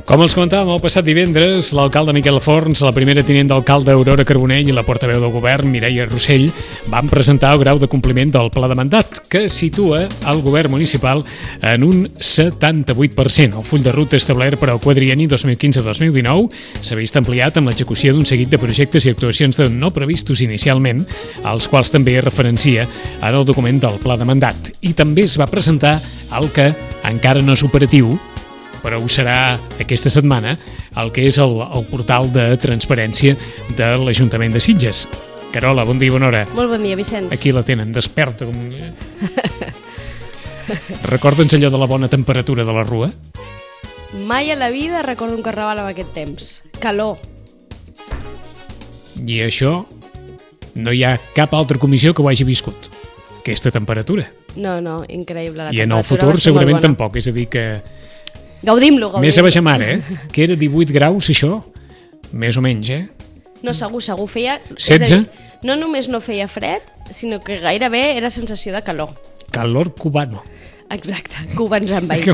Com els comentàvem el passat divendres, l'alcalde Miquel Forns, la primera tinent d'alcalde Aurora Carbonell i la portaveu del govern, Mireia Rossell, van presentar el grau de compliment del pla de mandat, que situa el govern municipal en un 78%. El full de ruta establert per al quadrienni 2015-2019 s'ha vist ampliat amb l'execució d'un seguit de projectes i actuacions no previstos inicialment, als quals també es referencia en el document del pla de mandat. I també es va presentar el que encara no és operatiu, però ho serà aquesta setmana, el que és el portal de transparència de l'Ajuntament de Sitges. Carola, bon dia i bona hora. Molt bon dia, Vicenç. Aquí la tenen, desperta. Recorda'ns allò de la bona temperatura de la rua? Mai a la vida recordo un carnaval amb aquest temps. Calor. I això no hi ha cap altra comissió que ho hagi viscut, aquesta temperatura. No, increïble. I en el futur segurament tampoc, és a dir que... Gaudim-lo. Més a baixar mar, Que era 18 graus, això? Més o menys, No, segur, feia... 16? Dir, no només no feia fred, sinó que gairebé era sensació de calor. Calor cubano. Exacte, Cuba ens envaït.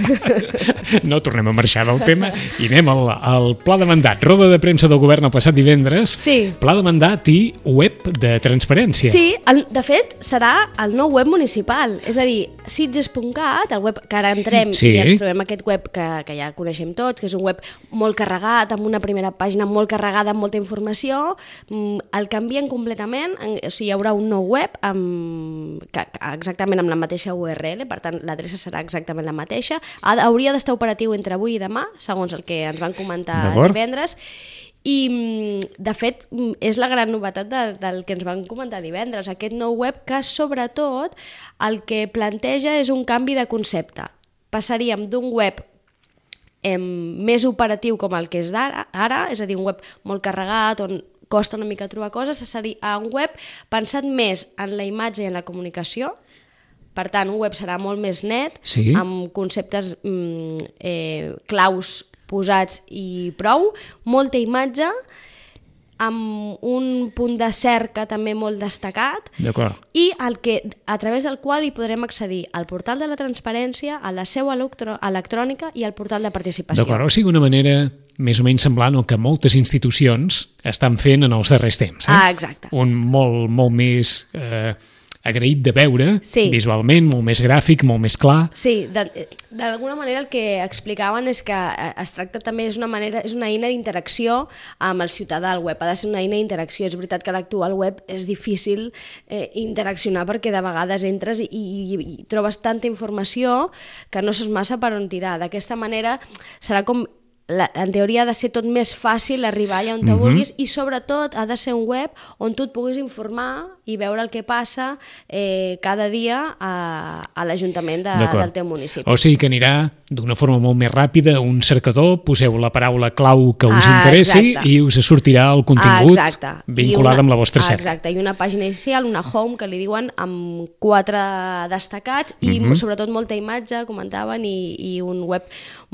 No tornem a marxar del tema i anem al pla de mandat. Roda de premsa del govern el passat divendres. Sí. Pla de mandat i web de transparència. Sí, de fet, serà el nou web municipal. És a dir, sitges.cat, el web que ara entrem i ens trobem aquest web que ja coneixem tots, que és un web molt carregat, amb una primera pàgina molt carregada, amb molta informació. El canvien completament, o sigui, hi haurà un nou web exactament amb la mateixa URL, per tant, l'adreça serà exactament la mateixa. Hauria d'estar operatiu entre avui i demà, segons el que ens van comentar divendres. I, de fet, és la gran novetat del que ens van comentar divendres. Aquest nou web que, sobretot, el que planteja és un canvi de concepte. Passaríem d'un web més operatiu com el que és ara, és a dir, un web molt carregat, on costa una mica trobar coses, a un web pensat més en la imatge i en la comunicació. Per tant, un web serà molt més net, amb conceptes claus posats i prou, molta imatge, amb un punt de cerca també molt destacat, i a través del qual hi podrem accedir al portal de la transparència, a la seu electrònica i al portal de participació. D'acord, o sigui, una manera més o menys semblant al que moltes institucions estan fent en els darrers temps. Exacte. Un molt més... agraït de veure, visualment, molt més gràfic, molt més clar. Sí, d'alguna manera el que explicaven és que es tracta també, és una eina d'interacció amb el ciutadà al web, ha de ser una eina d'interacció. És veritat que a l'actual web és difícil interaccionar perquè de vegades entres i trobes tanta informació que no saps massa per on tirar. D'aquesta manera serà com... En teoria ha de ser tot més fàcil arribar allà on tu vulguis i sobretot ha de ser un web on tu et puguis informar i veure el que passa cada dia a l'Ajuntament del teu municipi. O sigui que anirà d'una forma molt més ràpida, un cercador, poseu la paraula clau que us interessi i us sortirà el contingut vinculat amb la vostra cerca. Exacte, i una pàgina inicial, una home, que li diuen, amb 4 destacats i sobretot molta imatge, comentaven, i un web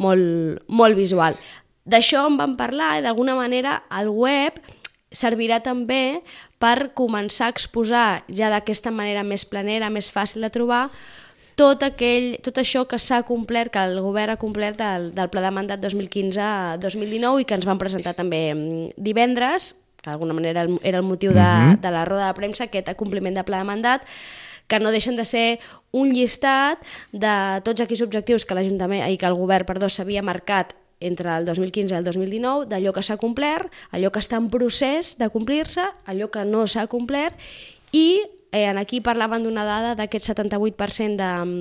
molt visual. D'això en vam parlar i d'alguna manera el web servirà també per començar a exposar ja d'aquesta manera més planera, més fàcil de trobar, tot això que s'ha complert, que el govern ha complert del pla de mandat 2015-2019 i que ens van presentar també divendres, que d'alguna manera era el motiu de la roda de premsa, aquest compliment de pla de mandat, que no deixen de ser un llistat de tots aquells objectius que l'Ajuntament i que el govern, s'havia marcat entre el 2015 i el 2019, d'allò que s'ha complert, allò que està en procés de complir-se, allò que no s'ha complert, i aquí parlaven d'una dada d'aquest 78%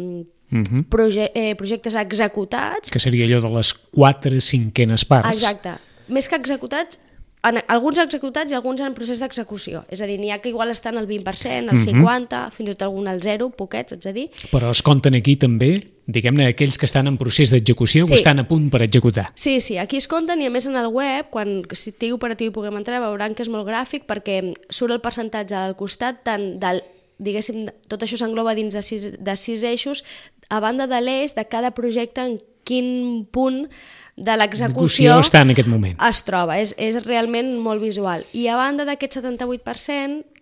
de projectes executats. Que seria allò de les 4/5 parts. Exacte. Més que executats, alguns executats i alguns en procés d'execució. És a dir, n'hi ha que igual estan al 20%, al 50%, fins i tot algun al 0%, poquets, ets a dir. Però es compten aquí també, diguem-ne, aquells que estan en procés d'execució o estan a punt per executar. Sí, aquí es compten, i a més en el web, quan estigui operatiu i puguem entrar, veuran que és molt gràfic perquè surt el percentatge al costat tant del, diguéssim, tot això s'engloba dins de 6 eixos, a banda de l'eix de cada projecte en quin punt de l'execució està en aquest moment. Es troba, és realment molt visual. I a banda d'aquest 78%,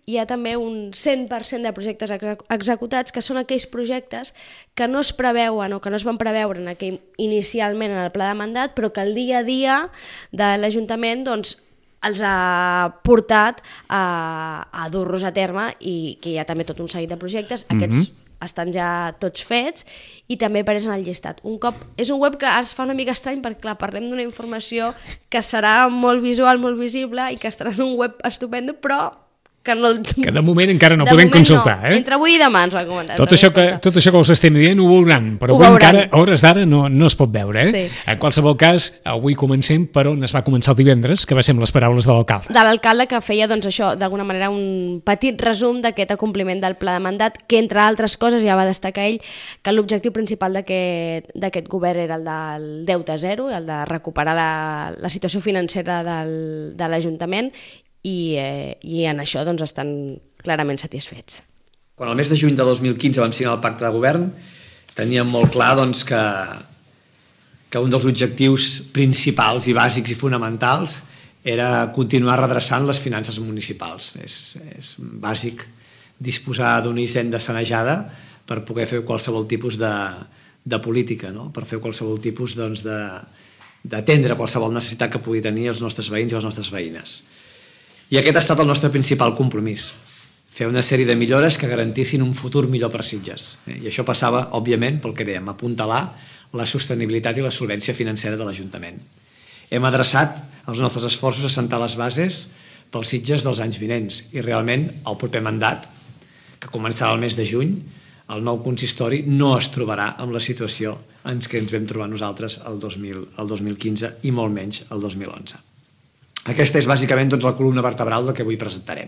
hi ha també un 100% de projectes executats, que són aquells projectes que no es preveuen o que no es van preveure inicialment en el pla de mandat, però que el dia a dia de l'Ajuntament doncs, els ha portat a dur-los a terme, i que hi ha també tot un seguit de projectes. Aquests estan ja tots fets i també apareixen al llistat. És un web que ara es fa una mica estrany perquè, clar, parlem d'una informació que serà molt visual, molt visible i que estarà en un web estupendo, però que de moment encara no podem consultar. No. Entre avui i demà ens va comentar. Tot això que us estem dient ho veuran, però avui encara, a hores d'ara, no es pot veure. Sí. En qualsevol cas, avui comencem per on es va començar el divendres, que va ser amb les paraules de l'alcalde. De l'alcalde, que feia doncs, això, d'alguna manera, un petit resum d'aquest acompliment del pla de mandat, que entre altres coses ja va destacar ell que l'objectiu principal d'aquest govern era el del deute zero, el de recuperar la situació financera de l'Ajuntament, i en això doncs, estan clarament satisfets. Quan el mes de juny de 2015 vam signar el pacte de govern, teníem molt clar doncs, que un dels objectius principals i bàsics i fonamentals era continuar redreçant les finances municipals. És bàsic disposar d'una hisenda sanejada per poder fer qualsevol tipus de política, no? Per fer qualsevol tipus d'atendre qualsevol necessitat que pugui tenir els nostres veïns i les nostres veïnes. I aquest ha estat el nostre principal compromís, fer una sèrie de millores que garantissin un futur millor per Sitges. I això passava, òbviament, pel que dèiem, apuntalar la sostenibilitat i la solvència financera de l'Ajuntament. Hem adreçat els nostres esforços a assentar les bases pels Sitges dels anys vinents i realment el proper mandat, que començarà el mes de juny, el nou consistori no es trobarà amb la situació en què ens vam trobar nosaltres el 2015 i molt menys el 2011. Aquesta és bàsicament doncs, la columna vertebral del que avui presentarem.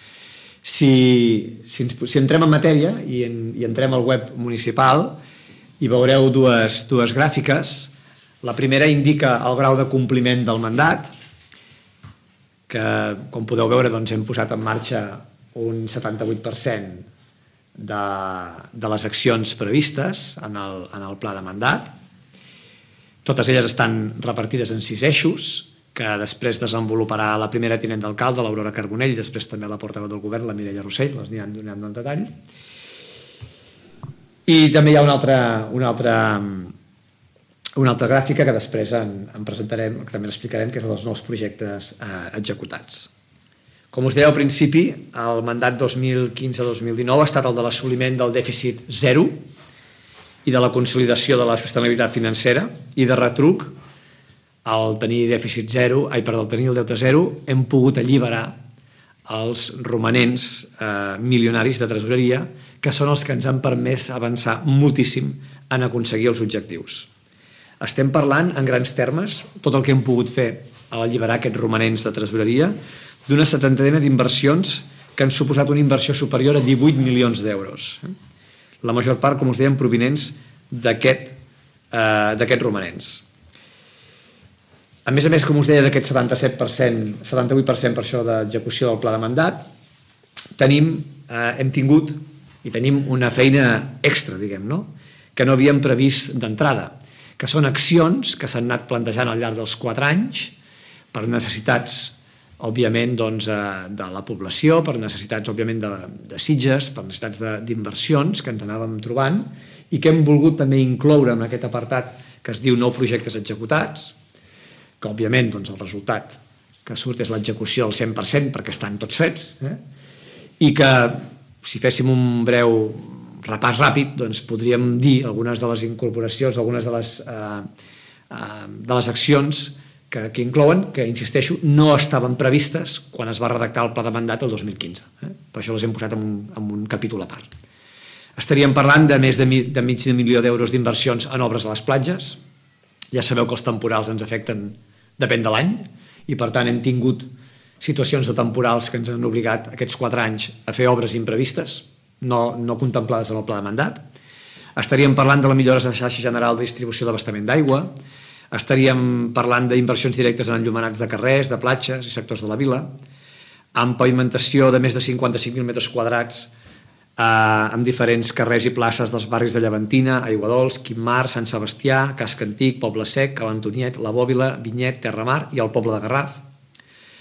Si entrem en matèria i entrem al web municipal, hi veureu dues gràfiques. La primera indica el grau de compliment del mandat, que, com podeu veure, doncs, hem posat en marxa un 78% de les accions previstes en el pla de mandat. Totes elles estan repartides en 6 eixos, que després desenvoluparà la primera tinent d'alcalde, l'Aurora Carbonell, i després també la portaveu del govern, la Mireia Rossell, les aniran donant en detall. I també hi ha una altra gràfica que després en presentarem, que també l'explicarem, que és dels nous projectes executats. Com us deia al principi, el mandat 2015-2019 ha estat el de l'assoliment del dèficit zero i de la consolidació de la sostenibilitat financera, i de retruc, al tenir tenir el deute zero, hem pogut alliberar els romanents milionaris de tresoreria, que són els que ens han permès avançar moltíssim en aconseguir els objectius. Estem parlant, en grans termes, tot el que hem pogut fer a alliberar aquests romanents de tresoreria, d'una 70ena d'inversions que han suposat una inversió superior a 18 milions d'euros. La major part, com us dèiem, provinents d'aquests romanents. A més, com us deia, d'aquest 78% per això d'execució del pla de mandat, hem tingut i tenim una feina extra, diguem, que no havíem previst d'entrada, que són accions que s'han anat plantejant al llarg dels 4 anys per necessitats, òbviament, de la població, per necessitats, òbviament, de Sitges, per necessitats d'inversions que ens anàvem trobant i que hem volgut també incloure en aquest apartat que es diu nou projectes executats, que òbviament el resultat que surt és l'execució al 100% perquè estan tots fets, i que si féssim un breu repàs ràpid podríem dir algunes de les incorporacions, algunes de les accions que inclouen, que insisteixo, no estaven previstes quan es va redactar el pla de mandat el 2015. Per això les hem posat en un capítol a part. Estaríem parlant de més de mig milió d'euros d'inversions en obres a les platges. Ja sabeu que els temporals ens afecten depèn de l'any, i per tant hem tingut situacions de temporals que ens han obligat aquests 4 anys a fer obres imprevistes, no contemplades en el pla de mandat. Estaríem parlant de la millora de la xarxa general de distribució d'abastament d'aigua, estaríem parlant d'inversions directes en enllumenats de carrers, de platges i sectors de la vila, amb pavimentació de més de 55.000 metres quadrats amb diferents carrers i places dels barris de Llevantina, Aiguadols, Quimar, Sant Sebastià, Casc Antic, Poble Sec, Cal Antoniet, La Bòbila, Vinyet, Terramar i el poble de Garraf.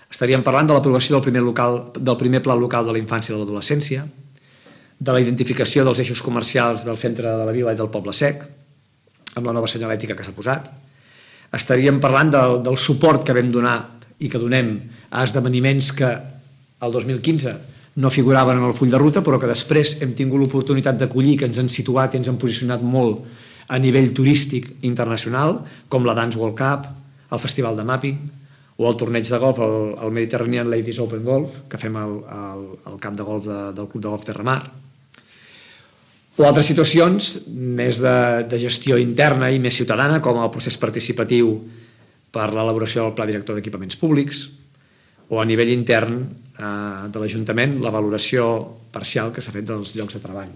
Estaríem parlant de l'aprovació del primer pla local de la infància i de l'adolescència, de la identificació dels eixos comercials del centre de la vila i del Poble Sec, amb la nova senyalètica que s'ha posat. Estaríem parlant del suport que vam donar i que donem a esdeveniments que el 2015 no figuraven en el full de ruta, però que després hem tingut l'oportunitat d'acollir, que ens han situat i ens han posicionat molt a nivell turístic internacional, com la Dance World Cup, el Festival de Mapping, o el torneig de golf, el Mediterranean Ladies Open Golf, que fem al camp de golf del Club de Golf Terramar. O altres situacions més de gestió interna i més ciutadana, com el procés participatiu per l'elaboració del Pla Director d'Equipaments Públics, o a nivell intern de l'Ajuntament, la valoració parcial que s'ha fet dels llocs de treball.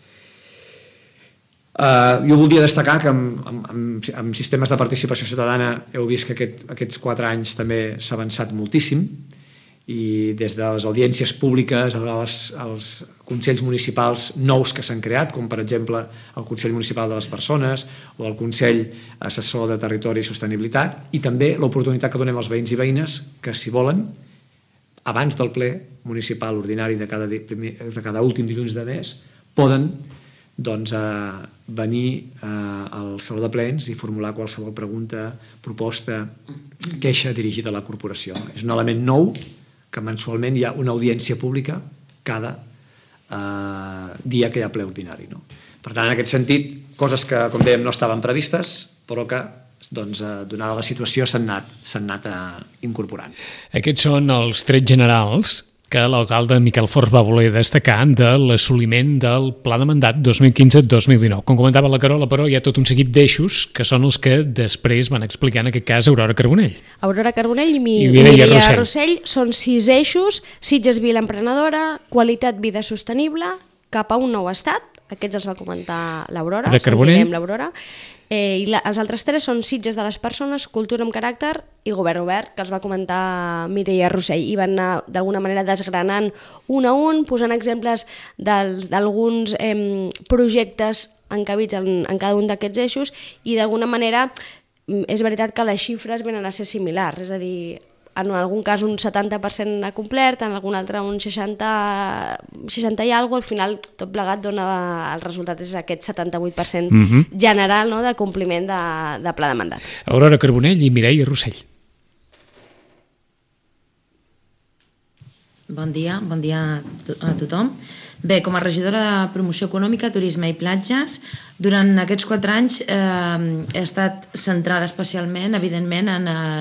Jo voldria destacar que en sistemes de participació ciutadana heu vist que aquests 4 anys també s'ha avançat moltíssim, i des de les audiències públiques als consells municipals nous que s'han creat, com per exemple el Consell Municipal de les Persones o el Consell Assessor de Territori i Sostenibilitat, i també l'oportunitat que donem als veïns i veïnes que, si volen, abans del ple municipal ordinari de cada últim dilluns de mes, poden venir al Saló de Plens i formular qualsevol pregunta, proposta, queixa dirigida a la corporació. És un element nou que mensualment hi ha una audiència pública cada dia que hi ha ple ordinari. Per tant, en aquest sentit, coses que, com dèiem, no estaven previstes, però que, donada la situació, s'han anat incorporant. Aquests són els trets generals que l'alcalde Miquel Forns va voler destacar de l'assoliment del Pla de Mandat 2015-2019. Com comentava la Carola, però, hi ha tot un seguit d'eixos que són els que després van explicar, en aquest cas, Aurora Carbonell. Aurora Carbonell i Mireia Rossell són 6 eixos: Sitges Vila Emprenedora, qualitat vida sostenible, cap a un nou estat. Aquests els va comentar l'Aurora, sentirem l'Aurora. I els altres 3 són Sitges de les Persones, Cultura amb Caràcter i Govern Obert, que els va comentar Mireia Rossell, i van anar d'alguna manera desgranant un a un, posant exemples d'alguns projectes encabits en cada un d'aquests eixos, i d'alguna manera és veritat que les xifres venen a ser similars, és a dir, en algun cas un 70% ha complert, en algun altre un 60 i alguna cosa, al final tot plegat dona, el resultat és aquest 78% general de compliment de pla de mandat. Aurora Carbonell i Mireia Rossell. Bon dia a tothom. Bé, com a regidora de Promoció Econòmica, Turisme i Platges, durant aquests 4 anys he estat centrada especialment, evidentment,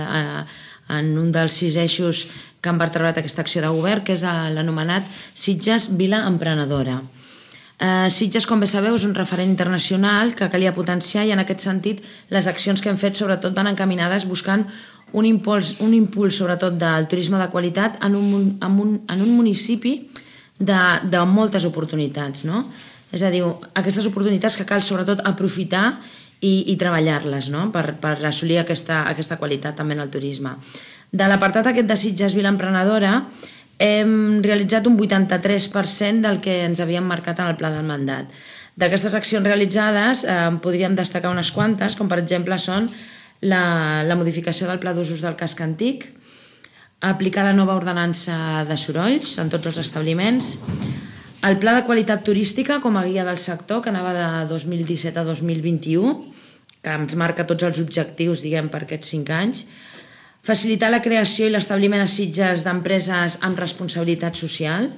en un dels 6 eixos que han vertebrat aquesta acció de govern, que és l'anomenat Sitges Vila Emprenedora. Sitges, com bé sabeu, és un referent internacional que calia potenciar, i en aquest sentit les accions que hem fet sobretot van encaminades buscant un impuls sobretot del turisme de qualitat en un municipi de moltes oportunitats, no? És a dir, aquestes oportunitats que cal sobretot aprofitar i treballar-les, no? per assolir aquesta qualitat també en el turisme. De l'apartat aquest de Sitges Vila Emprenedora hem realitzat un 83% del que ens havíem marcat en el pla del mandat. D'aquestes accions realitzades podríem destacar unes quantes, com per exemple són la modificació del pla d'usos del casc antic, aplicar la nova ordenança de sorolls en tots els establiments, el pla de qualitat turística com a guia del sector, que anava de 2017 a 2021, que ens marca tots els objectius, per aquests 5 anys, facilitar la creació i l'establiment a Sitges d'empreses amb responsabilitat social,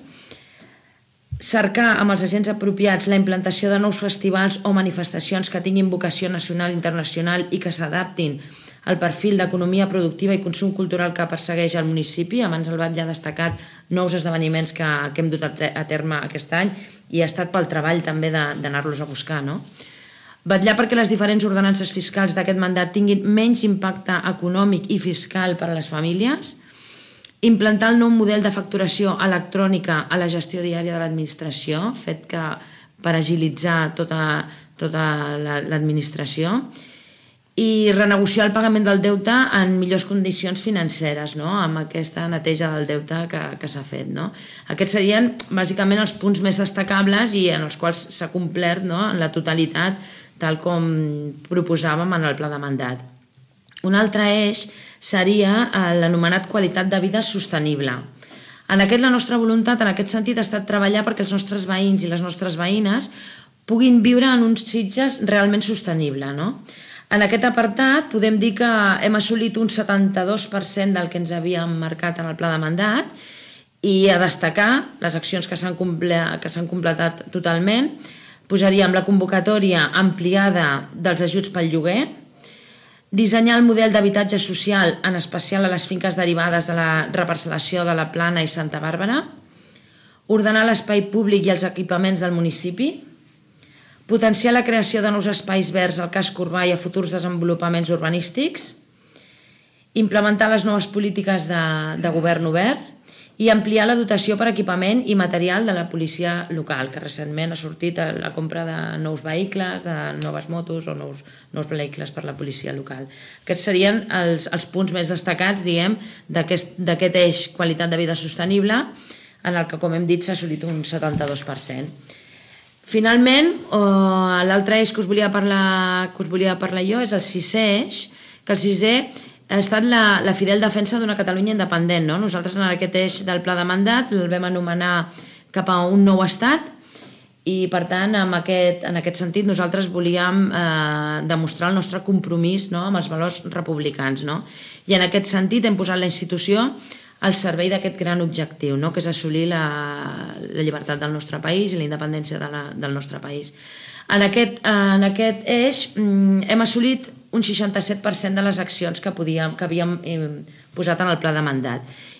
cercar amb els agents apropiats la implantació de nous festivals o manifestacions que tinguin vocació nacional i internacional i que s'adaptin al perfil d'economia productiva i consum cultural que persegueix el municipi. Abans el Bat ja ha destacat nous esdeveniments que hem dut a terme aquest any, i ha estat pel treball també d'anar-los a buscar, no? Vetllar perquè les diferents ordenances fiscals d'aquest mandat tinguin menys impacte econòmic i fiscal per a les famílies, implantar el nou model de facturació electrònica a la gestió diària de l'administració, fet que per agilitzar tota l'administració, i renegociar el pagament del deute en millors condicions financeres, no? Amb aquesta neteja del deute que s'ha fet, no? Aquests serien bàsicament els punts més destacables i en els quals s'ha complert, no? En la totalitat, tal com proposàvem en el pla de mandat. Un altre eix seria l'anomenat qualitat de vida sostenible. En aquest, la nostra voluntat, en aquest sentit, ha estat treballar perquè els nostres veïns i les nostres veïnes puguin viure en uns Sitges realment sostenible, no? En aquest apartat podem dir que hem assolit un 72% del que ens havíem marcat en el pla de mandat, i a destacar les accions que s'han completat totalment. Posaríem la convocatòria ampliada dels ajuts pel lloguer, dissenyar el model d'habitatge social, en especial a les finques derivades de la reparcel·lació de la Plana i Santa Bàrbara, ordenar l'espai públic i els equipaments del municipi, potenciar la creació de nous espais verds al casc urbà i a futurs desenvolupaments urbanístics, implementar les noves polítiques de govern obert i ampliar la dotació per equipament i material de la policia local, que recentment ha sortit a la compra de nous vehicles, de noves motos o nous vehicles per la policia local. Aquests serien els punts més destacats, diguem, d'aquest eix qualitat de vida sostenible, en el que, com hem dit, s'ha assolit un 72%. Finalment, l'altre eix que us volia parlar jo és el sisè eix, que el sisè ha estat la fidel defensa d'una Catalunya independent. Nosaltres en aquest eix del pla de mandat el vam anomenar cap a un nou estat i, per tant, en aquest sentit nosaltres volíem demostrar el nostre compromís amb els valors republicans. I en aquest sentit hem posat la institució al servei d'aquest gran objectiu, que és assolir la llibertat del nostre país i la independència del nostre país. En aquest eix hem assolit un 67% de les accions que havíem posat en el pla de mandat.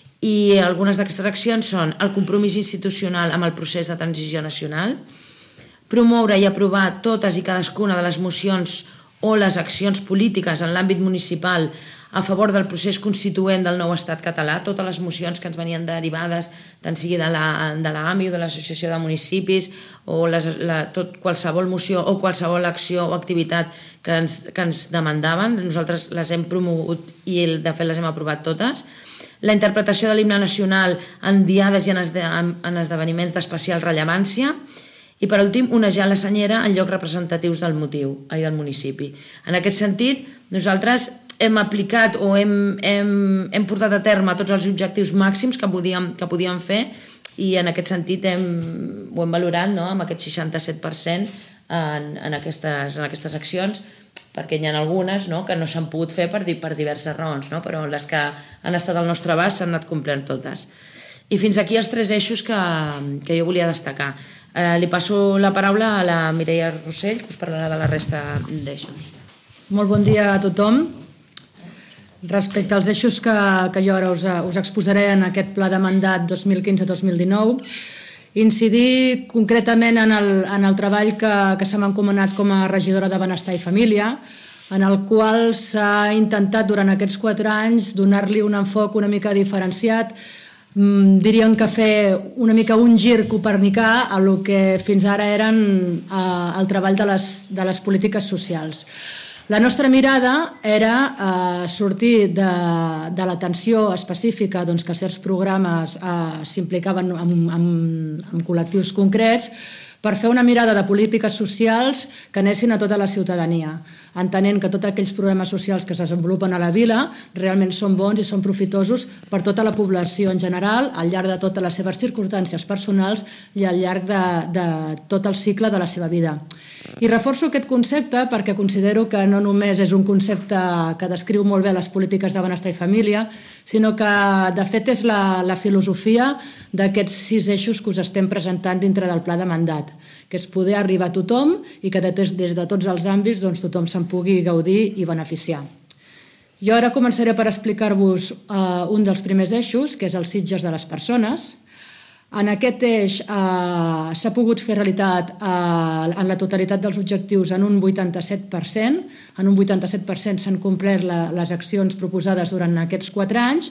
I algunes d'aquestes accions són el compromís institucional amb el procés de transició nacional, promoure i aprovar totes i cadascuna de les mocions o les accions polítiques en l'àmbit municipal a favor del procés constituent del nou estat català, totes les mocions que ens venien derivades, tant sigui de l'AMI o de l'Associació de Municipis, o qualsevol moció o qualsevol acció o activitat que ens demandaven, nosaltres les hem promogut i de fet les hem aprovat totes. La interpretació de l'himne nacional en diades i en esdeveniments d'especial rellevància, i per últim, onejar la senyera en llocs representatius del municipi. En aquest sentit, nosaltres hem aplicat o hem portat a terme tots els objectius màxims que podíem fer i en aquest sentit ho hem valorat amb aquest 67% en aquestes accions, perquè hi ha algunes que no s'han pogut fer per diverses raons, però les que han estat al nostre abast s'han anat complint totes. I fins aquí els 3 eixos que jo volia destacar. Li passo la paraula a la Mireia Rossell, que us parlarà de la resta d'eixos. Molt bon dia a tothom. Respecte als eixos que jo ara us exposaré en aquest pla de mandat 2015-2019, incidir concretament en el treball que se m'ha encomanat com a regidora de Benestar i Família, en el qual s'ha intentat durant aquests 4 anys donar-li un enfoc una mica diferenciat, diríem que fer una mica un gir copernicà a lo que fins ara eren el treball de les polítiques socials. La nostra mirada era sortir de l'atenció específica que certs programes s'implicaven en col·lectius concrets per fer una mirada de polítiques socials que anessin a tota la ciutadania, entenent que tots aquells programes socials que es desenvolupen a la vila realment són bons i són profitosos per tota la població en general, al llarg de totes les seves circumstàncies personals i al llarg de tot el cicle de la seva vida. I reforço aquest concepte perquè considero que no només és un concepte que descriu molt bé les polítiques de benestar i família, sinó que de fet és la filosofia d'aquests 6 eixos que us estem presentant dintre del pla de mandat, que és poder arribar a tothom i que des de tots els àmbits tothom se'n pugui gaudir i beneficiar. Jo ara començaré per explicar-vos un dels primers eixos, que és els Sitges de les persones. En aquest eix s'ha pogut fer realitat en la totalitat dels objectius en un 87%. En un 87% s'han complert les accions proposades durant aquests 4 anys.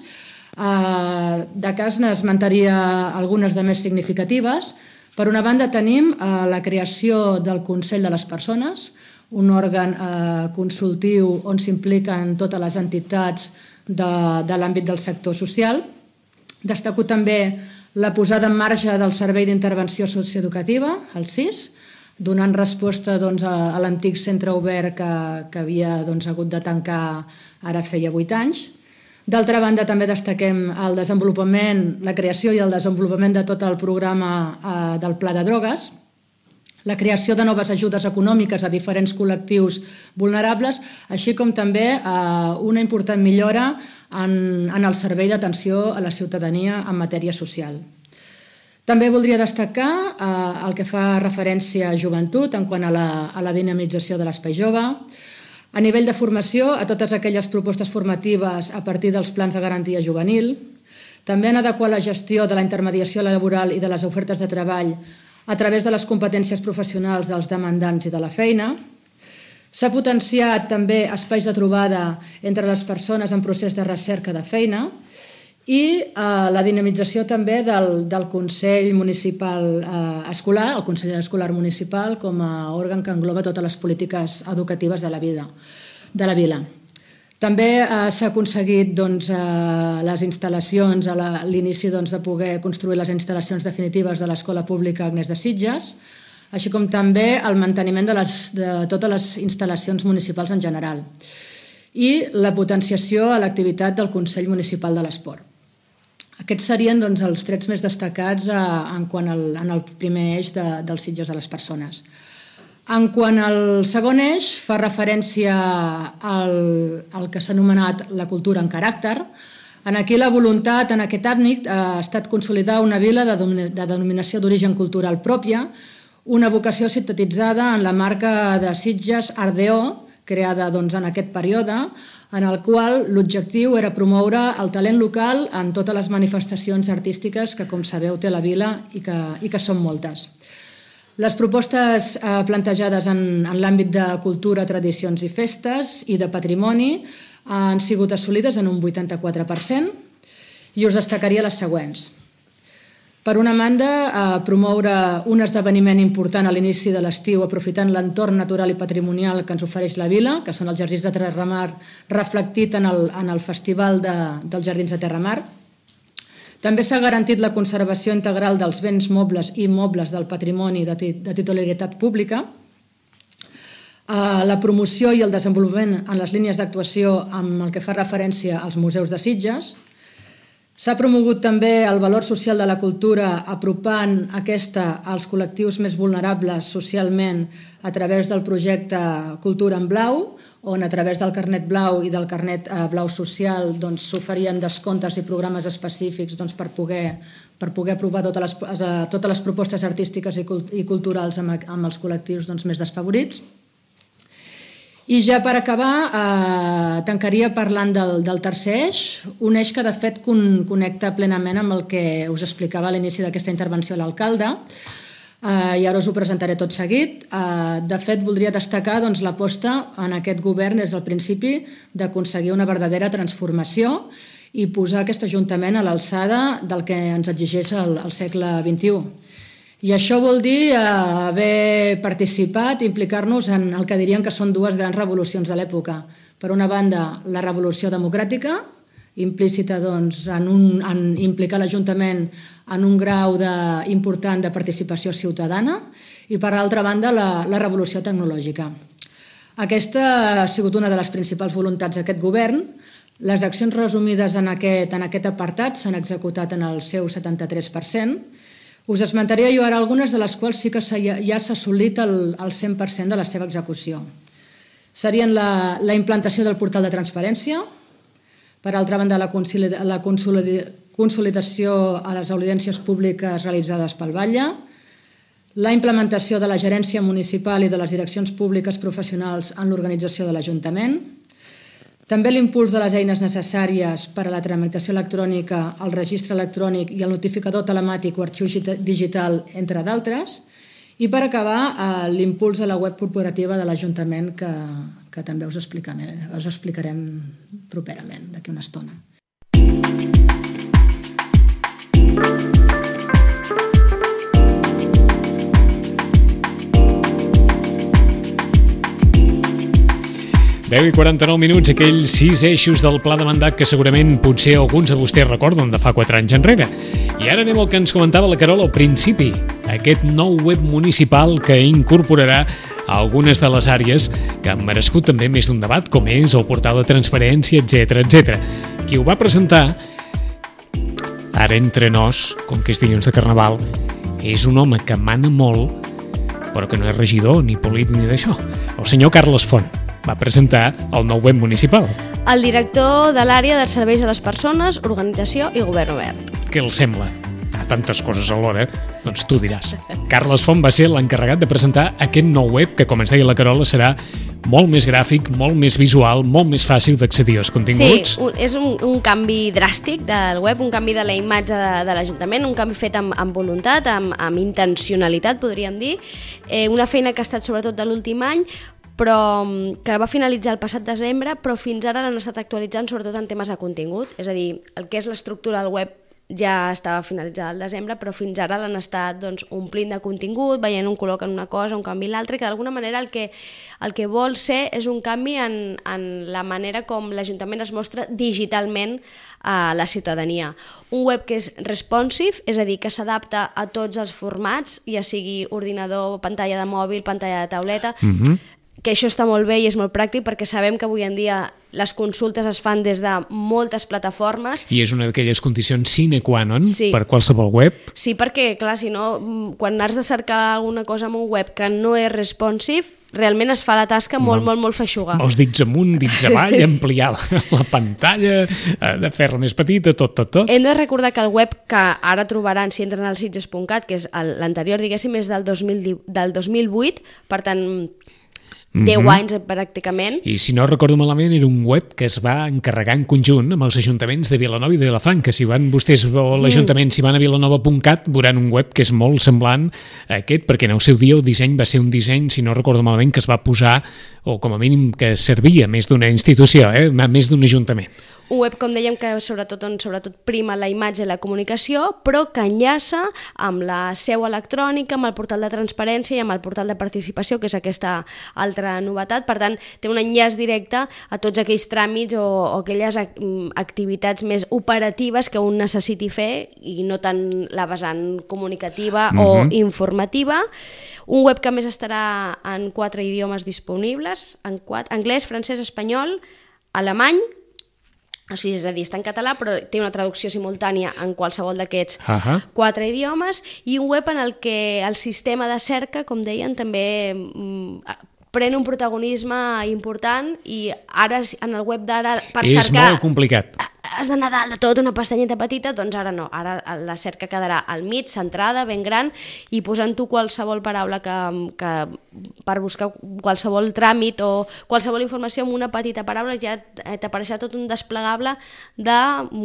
De cas n'esmentaria algunes de més significatives. Per una banda tenim la creació del Consell de les Persones, un òrgan consultiu on s'impliquen totes les entitats de l'àmbit del sector social. Destaco també la posada en marxa del Servei d'Intervenció Socioeducativa, el SIS, donant resposta a l'antic centre obert que havia hagut de tancar ara feia 8 anys. D'altra banda, també destaquem el desenvolupament, la creació i el desenvolupament de tot el programa del Pla de Drogues, la creació de noves ajudes econòmiques a diferents col·lectius vulnerables, així com també una important millora en el servei d'atenció a la ciutadania en matèria social. També voldria destacar el que fa referència a joventut en quant a la dinamització de l'espai jove, a nivell de formació, a totes aquelles propostes formatives a partir dels plans de garantia juvenil, també en adequar la gestió de la intermediació laboral i de les ofertes de treball a través de les competències professionals dels demandants i de la feina. S'ha potenciat també espais de trobada entre les persones en procés de recerca de feina i la dinamització també del Consell Municipal Escolar, el Consell Escolar Municipal, com a òrgan que engloba totes les polítiques educatives de la vila. També s'ha aconseguit les instal·lacions, a l'inici de poder construir les instal·lacions definitives de l'Escola Pública Agnès de Sitges, així com també el manteniment de totes les instal·lacions municipals en general i la potenciació a l'activitat del Consell Municipal de l'Esport. Aquests serien els trets més destacats en el primer eix dels Sitges de les persones. En quant al segon eix, fa referència al que s'ha anomenat la cultura en caràcter. Aquí la voluntat en aquest àmbit ha estat consolidar una vila de denominació d'origen cultural pròpia, una vocació sintetitzada en la marca de Sitges Art Deo, creada en aquest període, en el qual l'objectiu era promoure el talent local en totes les manifestacions artístiques que, com sabeu, té la vila i que són moltes. Les propostes plantejades en l'àmbit de cultura, tradicions i festes i de patrimoni han sigut assolides en un 84% i us destacaria les següents. Per una banda, promoure un esdeveniment important a l'inici de l'estiu aprofitant l'entorn natural i patrimonial que ens ofereix la vila, que són els Jardins de Terramar, reflectit en el Festival dels Jardins de Terramar. També s'ha garantit la conservació integral dels béns mobles i immobles del patrimoni de titularitat pública, la promoció i el desenvolupament en les línies d'actuació amb el que fa referència als museus de Sitges. S'ha promogut també el valor social de la cultura apropant aquesta als col·lectius més vulnerables socialment a través del projecte Cultura en Blau, on a través del carnet blau i del carnet blau social s'oferien descomptes i programes específics per poder aprovar totes les propostes artístiques i culturals amb els col·lectius més desfavorits. I ja per acabar, tancaria parlant del tercer eix, un eix que de fet connecta plenament amb el que us explicava a l'inici d'aquesta intervenció l'alcalde, i ara us ho presentaré tot seguit. De fet, voldria destacar l'aposta en aquest govern des del principi d'aconseguir una verdadera transformació i posar aquest Ajuntament a l'alçada del que ens exigeix el segle XXI. I això vol dir haver participat i implicar-nos en el que dirien que són dues grans revolucions de l'època. Per una banda, la revolució democràtica, implícita en implicar l'Ajuntament en un grau important de participació ciutadana, i per altra banda, la revolució tecnològica. Aquesta ha sigut una de les principals voluntats d'aquest govern. Les accions resumides en aquest apartat s'han executat en el seu 73%. Us esmentaré jo ara algunes de les quals sí que ja s'ha assolit el 100% de la seva execució. Serien la implantació del portal de transparència, per altra banda la consolidació a les audiències públiques realitzades pel Batlle, la implementació de la gerència municipal i de les direccions públiques professionals en l'organització de l'Ajuntament, també l'impuls de les eines necessàries per a la tramitació electrònica, el registre electrònic i el notificador telemàtic o arxiu digital, entre d'altres, i per acabar l'impuls de la web corporativa de l'Ajuntament que també us explicarem properament d'aquí una estona. 10:49 minuts, aquells 6 eixos del pla de mandat que segurament potser alguns de vostès recorden de fa 4 anys enrere. I ara anem al que ens comentava la Carola al principi. aquest nou web municipal que incorporarà algunes de les àrees que han merescut també més d'un debat, com és el portal de transparència, etc. Qui ho va presentar, ara entre nos, com que és dilluns de Carnaval, és un home que mana molt, però que no és regidor, ni polític, ni d'això. El senyor Carles Font va presentar el nou web municipal. El director de l'àrea de serveis a les persones, organització i govern obert. Què els sembla? Tantes coses alhora, doncs tu diràs. Carles Font va ser l'encarregat de presentar aquest nou web que, com ens deia la Carola, serà molt més gràfic, molt més visual, molt més fàcil d'accedir als continguts. Sí, és un canvi dràstic del web, un canvi de la imatge de l'Ajuntament, un canvi fet amb voluntat, amb intencionalitat, podríem dir. Una feina que ha estat sobretot de l'últim any, però que va finalitzar el passat desembre, però fins ara l'han estat actualitzant sobretot en temes de contingut. És a dir, el que és l'estructura del web ja estava finalitzada al desembre, però fins ara l'han estat omplint de contingut, veient un col·loc en una cosa, un canvi en l'altra, que d'alguna manera el que vol ser és un canvi en la manera com l'Ajuntament es mostra digitalment a la ciutadania. Un web que és responsive, és a dir, que s'adapta a tots els formats, ja sigui ordinador, pantalla de mòbil, pantalla de tauleta, que això està molt bé i és molt pràctic perquè sabem que avui en dia les consultes es fan des de moltes plataformes. I és una d'aquelles condicions sine qua non per qualsevol web. Sí, perquè, clar, si no, quan has de cercar alguna cosa en un web que no és responsive, realment es fa la tasca molt feixuga. Els dits amunt, dits avall, ampliar la pantalla, de fer-la més petita, tot. Hem de recordar que el web que ara trobaran si entren al sitges.cat, que és l'anterior, diguéssim, és del 2008, per tant 10 anys pràcticament. I si no recordo malament, era un web que es va encarregar en conjunt amb els ajuntaments de Vilanova i de Vilafranca. Si van vostès o l'Ajuntament, si van a vilanova.cat, veuran un web que és molt semblant a aquest, perquè en el seu dia el disseny va ser un disseny, si no recordo malament, que es va posar, o com a mínim que servia més d'una institució, més d'un ajuntament. Un web, com dèiem, que sobretot prima la imatge i la comunicació, però que enllaça amb la seu electrònica, amb el portal de transparència i amb el portal de participació, que és aquesta altra novetat. Per tant, té un enllaç directe a tots aquells tràmits o aquelles activitats més operatives que un necessiti fer i no tant la vessant comunicativa o informativa. Un web que més estarà en 4 idiomes disponibles, anglès, francès, espanyol, alemany. O sigui, és a dir, està en català, però té una traducció simultània en qualsevol d'aquests 4 idiomes, i un web en el que el sistema de cerca, com deien, també pren un protagonisme important, i ara, en el web d'ara, per cercar... És molt complicat. Has d'anar dalt de tot, una pestanyeta petita, doncs ara no. Ara la cerca quedarà al mig, centrada, ben gran, i posant tu qualsevol paraula que per buscar qualsevol tràmit o qualsevol informació amb una petita paraula ja t'apareixerà tot un desplegable de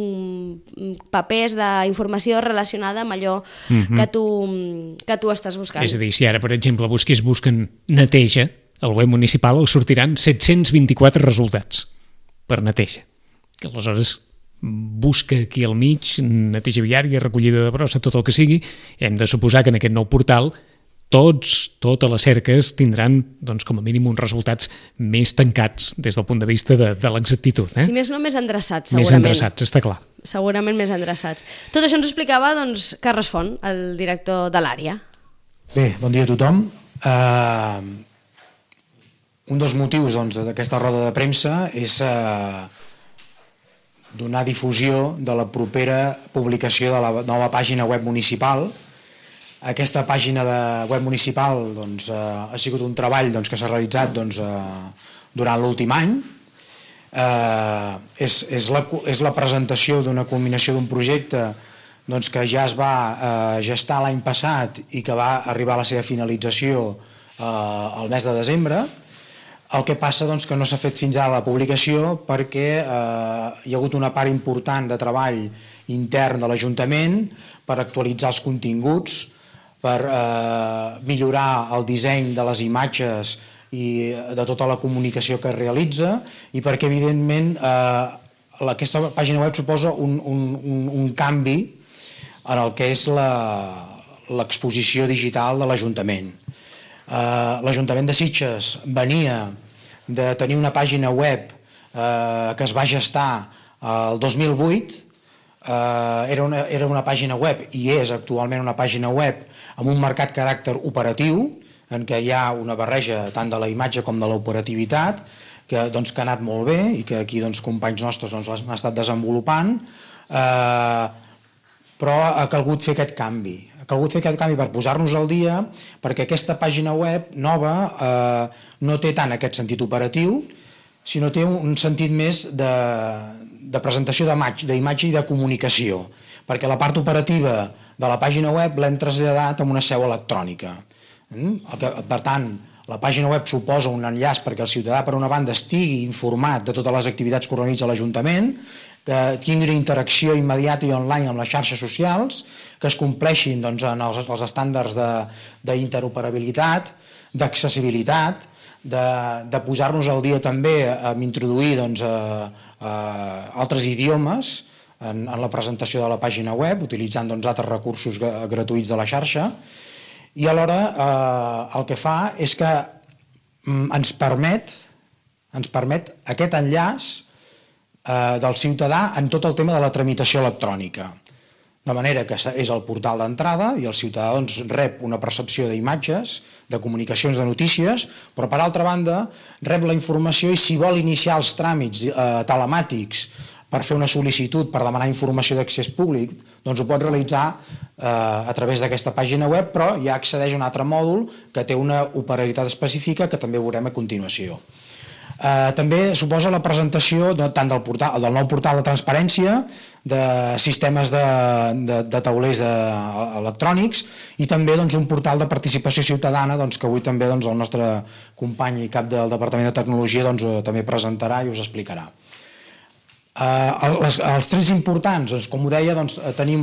papers, d'informació relacionada amb allò que tu estàs buscant. És a dir, si ara, per exemple, busquen neteja, al web municipal els sortiran 724 resultats per neteja. Que aleshores busca aquí al mig, neteja viària, recollida de brossa, tot el que sigui, i hem de suposar que en aquest nou portal totes les cerques tindran, doncs, com a mínim, uns resultats més tancats des del punt de vista de l'exactitud. Si més no, més endreçats, segurament. Més endreçats, està clar. Segurament més endreçats. Tot això ens ho explicava, doncs, Carles Font, el director de l'àrea. Bé, bon dia a tothom. Un dels motius d'aquesta roda de premsa és donar difusió de la propera publicació de la nova pàgina web municipal. Aquesta pàgina de web municipal ha sigut un treball que s'ha realitzat durant l'últim any. És la presentació d'una culminació d'un projecte que ja es va gestar l'any passat i que va arribar a la seva finalització al mes de desembre. El que passa que no s'ha fet fins ara la publicació perquè hi ha hagut una part important de treball intern de l'Ajuntament per actualitzar els continguts, per millorar el disseny de les imatges i de tota la comunicació que es realitza, i perquè, evidentment, aquesta pàgina web suposa un canvi en el que és l'exposició digital de l'Ajuntament. L'Ajuntament de Sitges venia de tenir una pàgina web que es va gestar el 2008, era una pàgina web, i és actualment una pàgina web amb un marcat caràcter operatiu, en què hi ha una barreja tant de la imatge com de l'operativitat, que ha anat molt bé i que aquí companys nostres l'han estat desenvolupant, però ha calgut fer aquest canvi. Ha calgut fer aquest canvi per posar-nos al dia, perquè aquesta pàgina web nova no té tant aquest sentit operatiu, sinó té un sentit més de presentació d'imatge i de comunicació, perquè la part operativa de la pàgina web l'hem traslladat amb una seu electrònica. Per tant, la pàgina web suposa un enllaç perquè el ciutadà, per una banda, estigui informat de totes les activitats que organitza l'Ajuntament, que tingui una interacció immediata i online amb les xarxes socials, que es compleixin en els estàndards d'interoperabilitat, d'accessibilitat, de posar-nos al dia també amb introduir altres idiomes en la presentació de la pàgina web, utilitzant altres recursos gratuïts de la xarxa, i alhora el que fa és que ens permet aquest enllaç del ciutadà en tot el tema de la tramitació electrònica. De manera que és el portal d'entrada i el ciutadà rep una percepció d'imatges, de comunicacions, de notícies, però per altra banda rep la informació i si vol iniciar els tràmits telemàtics per fer una sol·licitud, per demanar informació d'accés públic, doncs ho pot realitzar a través d'aquesta pàgina web, però ja accedeix a un altre mòdul que té una operativitat específica que també veurem a continuació. També suposa la presentació tant del nou portal de transparència, de sistemes de taulers electrònics i també un portal de participació ciutadana que avui també el nostre company i cap del Departament de Tecnologia també presentarà i us explicarà. Els trets importants, com ho deia, tenim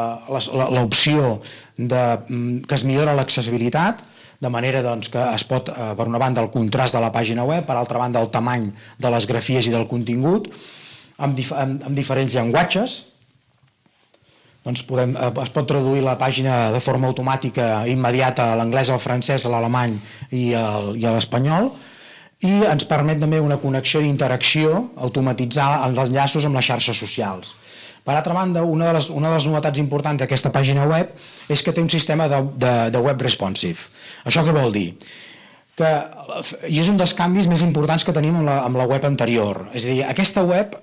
l'opció que es millora l'accessibilitat, de manera que es pot, per una banda, el contrast de la pàgina web, per altra banda, el tamany de les grafies i del contingut, amb diferents llenguatges. Es pot traduir la pàgina de forma automàtica immediata a l'anglès, al francès, a l'alemany i a l'espanyol, i ens permet també una connexió d'interacció, automatitzar els enllaços amb les xarxes socials. Per altra banda, una de les novetats importants d'aquesta pàgina web és que té un sistema de web responsive. Això què vol dir? I és un dels canvis més importants que tenim amb la web anterior. És a dir, aquesta web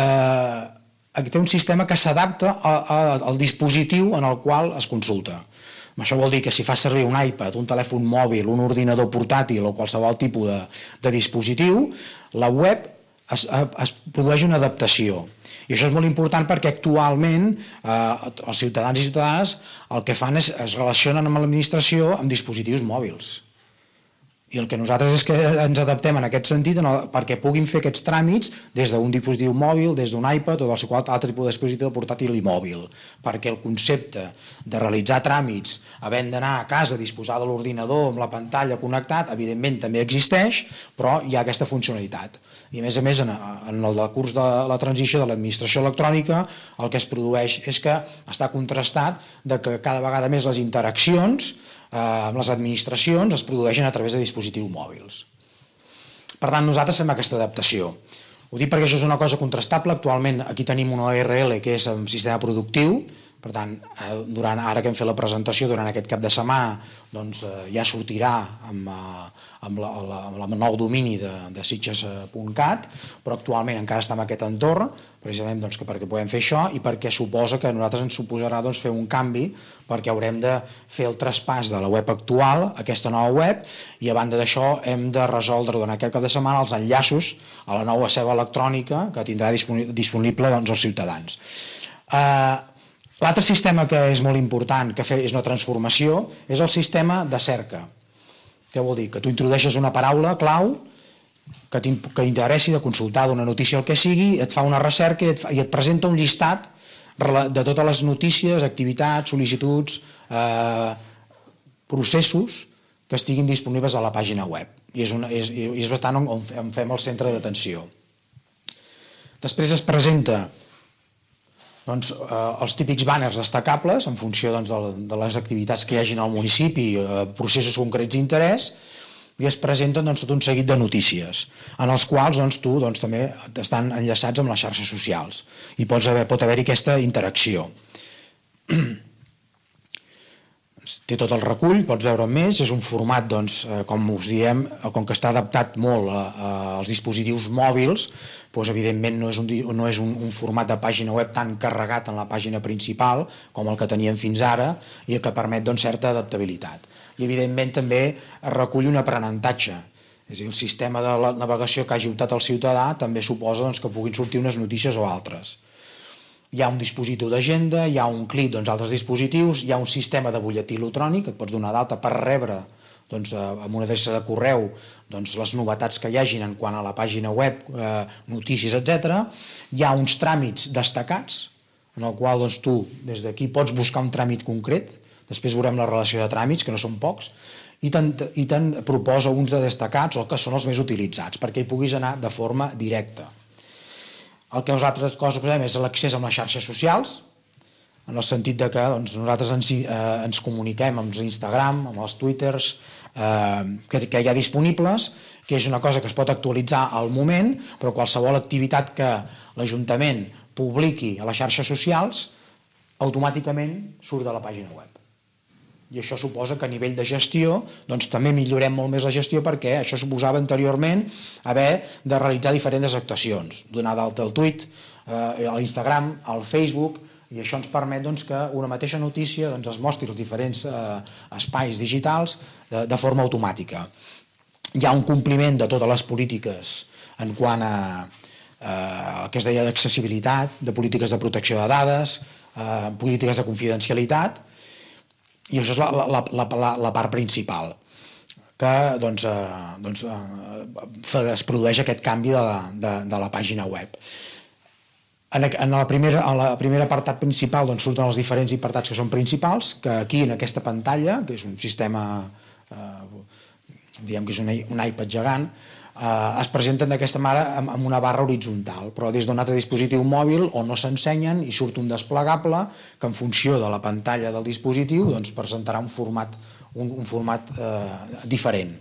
té un sistema que s'adapta al dispositiu en el qual es consulta. Això vol dir que si fa servir un iPad, un telèfon mòbil, un ordinador portàtil o qualsevol tipus de dispositiu, la web es produeix una adaptació. I això és molt important perquè actualment els ciutadans i ciutadanes el que fan és es relacionen amb l'administració amb dispositius mòbils. I el que nosaltres és que ens adaptem en aquest sentit perquè puguin fer aquests tràmits des d'un dispositiu mòbil, des d'un iPad o qualsevol altre tipus de dispositiu portàtil i mòbil, perquè el concepte de realitzar tràmits havent d'anar a casa, disposar de l'ordinador amb la pantalla connectat, evidentment també existeix, però hi ha aquesta funcionalitat. I a més, en el decurs de la transició de l'administració electrònica, el que es produeix és que està contrastat que cada vegada més les interaccions amb les administracions es produeixen a través de dispositius mòbils. Per tant, nosaltres fem aquesta adaptació. Ho dic perquè això és una cosa contrastable. Actualment aquí tenim una ORL que és un sistema productiu. Per tant, ara que hem fet la presentació, durant aquest cap de setmana, ja sortirà amb el nou domini de sitges.cat, però actualment encara està en aquest entorn, precisament perquè podem fer això i perquè suposa que a nosaltres ens suposarà fer un canvi, perquè haurem de fer el traspàs de la web actual a aquesta nova web i a banda d'això hem de resoldre durant aquest cap de setmana els enllaços a la nova seu electrònica que tindrà disponible els ciutadans. L'altre sistema que és molt important, que és una transformació, és el sistema de cerca. Què vol dir? Que tu introdueixes una paraula clau que t'interessi de consultar d'una notícia el que sigui, et fa una recerca i et presenta un llistat de totes les notícies, activitats, sol·licituds, processos que estiguin disponibles a la pàgina web. I és bastant on fem el centre d'atenció. Després es presenta els típics banners destacables en funció de les activitats que hi hagin al municipi, processos concrets d'interès, i es presenten tot un seguit de notícies, en els quals tu també estan enllaçats amb les xarxes socials i pot haver-hi aquesta interacció. Té tot el recull, pots veure més, és un format, com us diem, com que està adaptat molt als dispositius mòbils, evidentment no és un format de pàgina web tan carregat en la pàgina principal com el que teníem fins ara i que permet certa adaptabilitat. I evidentment també recull un aprenentatge, és a dir, el sistema de la navegació que hagi optat el ciutadà també suposa que puguin sortir unes notícies o altres. Hi ha un dispositiu d'agenda, hi ha un clic a altres dispositius, hi ha un sistema de butlletí electrònic que et pots donar d'alta per rebre amb una adreça de correu les novetats que hi hagin en quant a la pàgina web, notícies, etc. Hi ha uns tràmits destacats en el qual tu des d'aquí pots buscar un tràmit concret, després veurem la relació de tràmits, que no són pocs, i te'n proposa uns de destacats o que són els més utilitzats perquè hi puguis anar de forma directa. El que nosaltres posem és l'accés amb les xarxes socials, en el sentit que nosaltres ens comuniquem amb l'Instagram, amb els Twitters que hi ha disponibles, que és una cosa que es pot actualitzar al moment, però qualsevol activitat que l'Ajuntament publiqui a les xarxes socials automàticament surt de la pàgina web. I això suposa que a nivell de gestió també millorem molt més la gestió, perquè això suposava anteriorment haver de realitzar diferents actuacions, donar d'alta el tuit, a l'Instagram, al Facebook, i això ens permet que una mateixa notícia es mostri als diferents espais digitals de forma automàtica. Hi ha un compliment de totes les polítiques en quant a el que es deia d'accessibilitat, de polítiques de protecció de dades, polítiques de confidencialitat, i això és la part principal, que es produeix aquest canvi de la pàgina web. En el primer apartat principal surten els diferents apartats que són principals, que aquí en aquesta pantalla, que és un sistema, diguem que és un iPad gegant, es presenten d'aquesta manera amb una barra horitzontal, però des d'un altre dispositiu mòbil on no s'ensenyen i surt un desplegable que en funció de la pantalla del dispositiu presentarà un format diferent.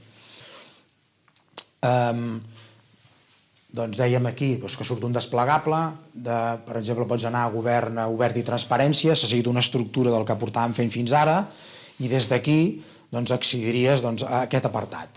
Dèiem aquí que surt un desplegable, per exemple pots anar a govern obert i transparència, s'ha seguit una estructura del que portàvem fent fins ara i des d'aquí accediries a aquest apartat.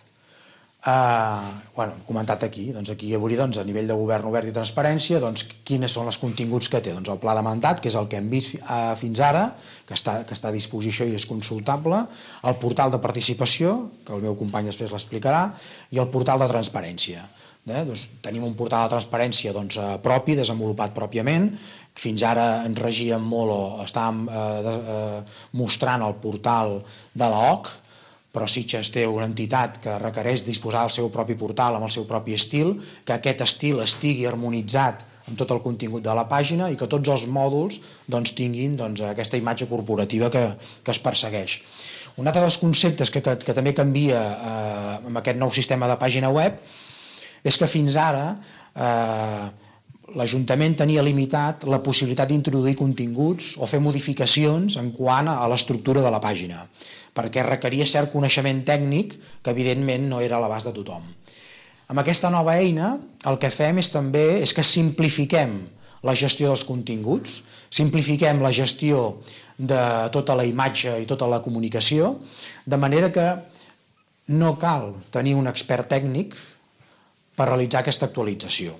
Hem comentat aquí, aquí hi hauria a nivell de govern obert i transparència quines són els continguts que té, el pla de mandat, que és el que hem vist fins ara, que està a disposició i és consultable, el portal de participació, que el meu company després l'explicarà, i el portal de transparència. Tenim un portal de transparència propi, desenvolupat pròpiament. Fins ara ens regíem molt o estàvem mostrant el portal de l'OC, però Sitges té una entitat que requereix disposar del seu propi portal amb el seu propi estil, que aquest estil estigui harmonitzat amb tot el contingut de la pàgina i que tots els mòduls tinguin aquesta imatge corporativa que es persegueix. Un altre dels conceptes que també canvia amb aquest nou sistema de pàgina web és que fins ara l'Ajuntament tenia limitat la possibilitat d'introduir continguts o fer modificacions en quant a l'estructura de la pàgina, perquè requeria cert coneixement tècnic que evidentment no era a l'abast de tothom. Amb aquesta nova eina el que fem és que simplifiquem la gestió dels continguts, simplifiquem la gestió de tota la imatge i tota la comunicació, de manera que no cal tenir un expert tècnic per realitzar aquesta actualització.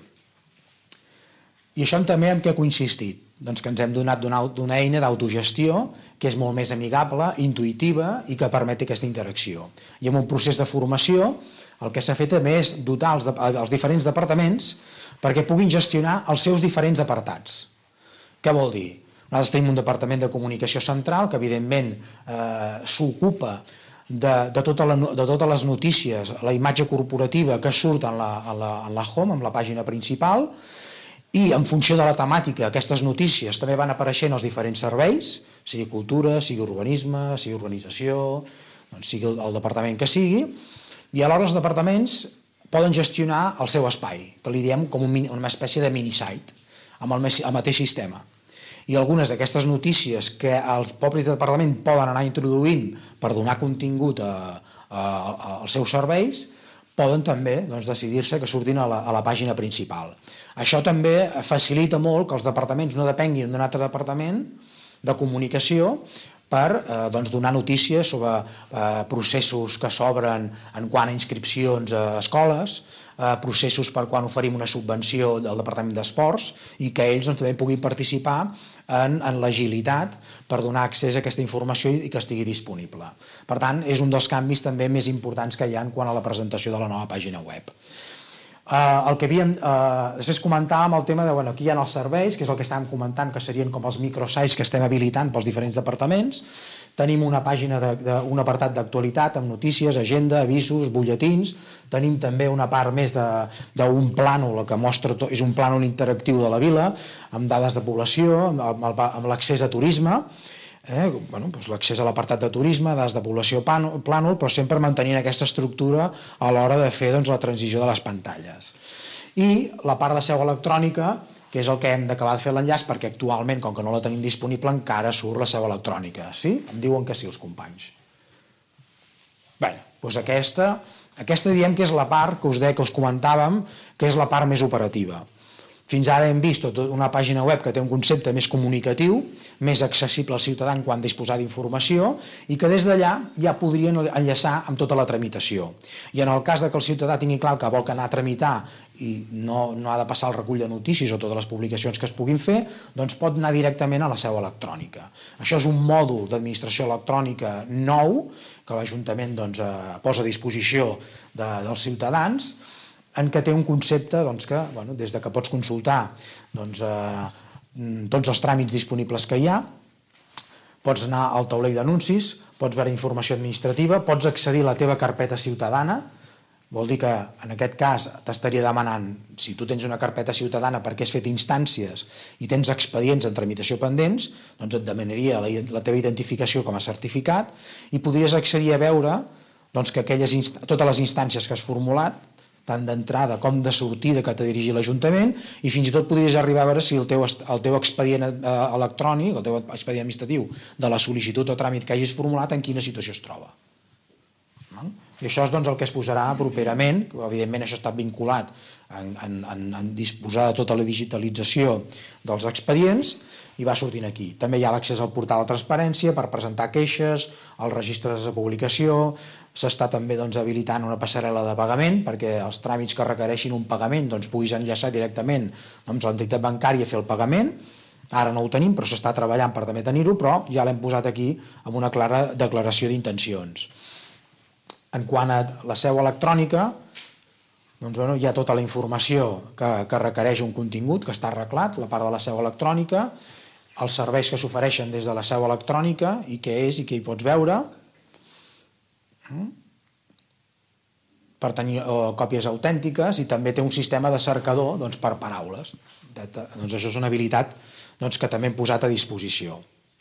I això també en què ha consistit? Que ens hem donat d'una eina d'autogestió que és molt més amigable, intuïtiva i que permet aquesta interacció. I en un procés de formació el que s'ha fet també és dotar els diferents departaments perquè puguin gestionar els seus diferents apartats. Què vol dir? Nosaltres tenim un departament de comunicació central que evidentment s'ocupa de totes les notícies, la imatge corporativa que surt en la home, en la pàgina principal, i en funció de la temàtica aquestes notícies també van apareixent als diferents serveis, sigui cultura, sigui urbanisme, sigui urbanització, sigui el departament que sigui, i alhora els departaments poden gestionar el seu espai, que li diem com una espècie de mini-site, amb el mateix sistema. I algunes d'aquestes notícies que els propis departaments poden anar introduint per donar contingut a els seus serveis, poden també decidir-se que surtin a la pàgina principal. Això també facilita molt que els departaments no depenguin d'un altre departament de comunicació per donar notícies sobre processos que s'obren en quant a inscripcions a escoles, processos per quan oferim una subvenció del Departament d'Esports i que ells també puguin participar en l'agilitat per donar accés a aquesta informació i que estigui disponible. Per tant, és un dels canvis també més importants que hi ha en quant a la presentació de la nova pàgina web. El que havíem, després comentàvem el tema de, aquí hi ha els serveis, que és el que estàvem comentant, que serien com els microsites que estem habilitant pels diferents departaments. Tenim una pàgina, un apartat d'actualitat amb notícies, agenda, avisos, butlletins. Tenim també una part més d'un plànol que mostra, és un plànol interactiu de la vila, amb dades de població, amb l'accés a turisme, l'accés a l'apartat de turisme, dades de població plànol, però sempre mantenint aquesta estructura a l'hora de fer la transició de les pantalles. I la part de seu electrònica, que és el que hem d'acabar de fer l'enllaç, perquè actualment, com que no la tenim disponible, encara surt la seu electrònica. Sí? Em diuen que sí els companys. Bé, doncs aquesta diem que és la part que us deia, que us comentàvem, que és la part més operativa. Fins ara hem vist una pàgina web que té un concepte més comunicatiu, més accessible al ciutadà en quant a disposar d'informació i que des d'allà ja podrien enllaçar amb tota la tramitació. I en el cas que el ciutadà tingui clar que vol anar a tramitar i no ha de passar el recull de notícies o totes les publicacions que es puguin fer, doncs pot anar directament a la seu electrònica. Això és un mòdul d'administració electrònica nou que l'Ajuntament posa a disposició dels ciutadans, en què té un concepte que des que pots consultar tots els tràmits disponibles que hi ha, pots anar al taulell d'anuncis, pots veure informació administrativa, pots accedir a la teva carpeta ciutadana, vol dir que en aquest cas t'estaria demanant, si tu tens una carpeta ciutadana perquè has fet instàncies i tens expedients en tramitació pendents, doncs et demanaria la teva identificació com a certificat i podries accedir a veure que totes les instàncies que has formulat, tant d'entrada com de sortida que t'ha dirigit l'Ajuntament, i fins i tot podries arribar a veure si el teu expedient electrònic, el teu expedient administratiu de la sol·licitud o tràmit que hagis formulat, en quina situació es troba. I això és el que es posarà properament, evidentment això està vinculat en disposar de tota la digitalització dels expedients, i va sortint aquí. També hi ha l'accés al portal de transparència per presentar queixes, els registres de publicació, s'està també habilitant una passarel·la de pagament perquè els tràmits que requereixin un pagament puguis enllaçar directament amb l'entitat bancària a fer el pagament. Ara no ho tenim, però s'està treballant per també tenir-ho, però ja l'hem posat aquí amb una clara declaració d'intencions. En quant a la seu electrònica, hi ha tota la informació que requereix un contingut, que està arreglat, la part de la seu electrònica, els serveis que s'ofereixen des de la seu electrònica i què és i què hi pots veure, per tenir còpies autèntiques, i també té un sistema de cercador per paraules. Això és una habilitat que també hem posat a disposició.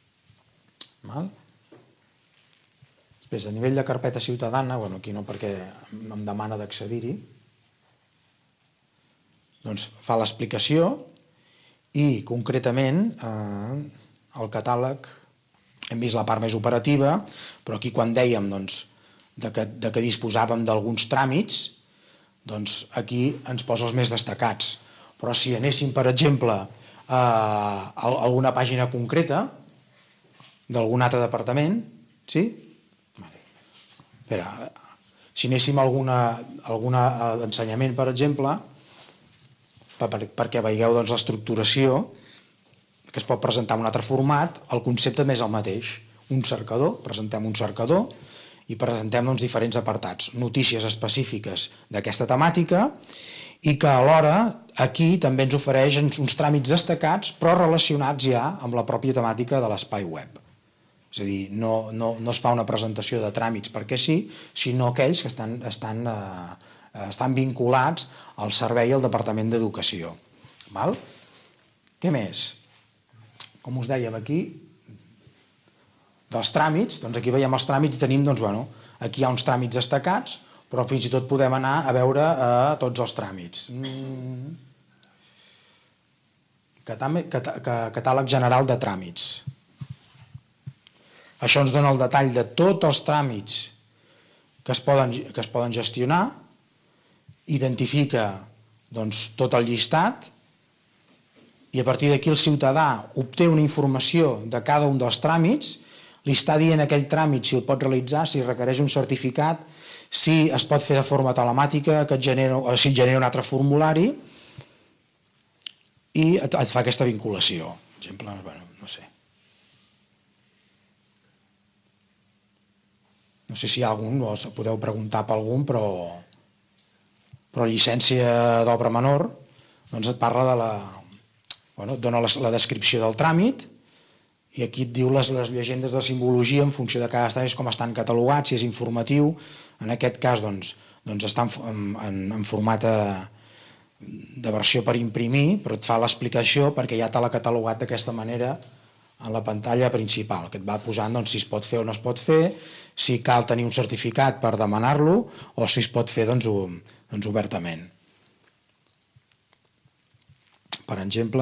Després, a nivell de carpeta ciutadana, aquí no perquè em demana d'accedir-hi, fa l'explicació i concretament el catàleg hem vist la part més operativa, però aquí quan dèiem que disposàvem d'alguns tràmits, aquí ens posa els més destacats. Però si anéssim, per exemple, a alguna pàgina concreta d'algun altre departament, sí? Espera, si anéssim a algun ensenyament, per exemple, perquè veieu l'estructuració, que es pot presentar en un altre format, el concepte més el mateix. Un cercador, presentem un cercador i presentem diferents apartats, notícies específiques d'aquesta temàtica i que alhora aquí també ens ofereix uns tràmits destacats però relacionats ja amb la pròpia temàtica de l'espai web. És a dir, no es fa una presentació de tràmits perquè sí, sinó aquells que estan vinculats al servei al Departament d'Educació. Què més? Com us dèiem aquí, dels tràmits, aquí veiem els tràmits i tenim, aquí hi ha uns tràmits destacats, però fins i tot podem anar a veure tots els tràmits. Catàleg general de tràmits. Això ens dona el detall de tots els tràmits que es poden gestionar, identifica doncs, tot el llistat i a partir d'aquí el ciutadà obté una informació de cada un dels tràmits, li està dient aquell tràmit si el pot realitzar, si requereix un certificat, si es pot fer de forma telemàtica, si et genera un altre formulari i et fa aquesta vinculació. Per exemple, no sé. No sé si hi ha algun, o podeu preguntar per algun, però llicència d'obra menor doncs et parla de dona la descripció del tràmit i aquí et diu les llegendes de simbologia en funció de cada tràmit com estan catalogats, si és informatiu. En aquest cas doncs està en format de versió per imprimir, però et fa l'explicació perquè ja te l'ha catalogat d'aquesta manera en la pantalla principal, que et va posant si es pot fer o no es pot fer, si cal tenir un certificat per demanar-lo o si es pot fer obertament. Per exemple,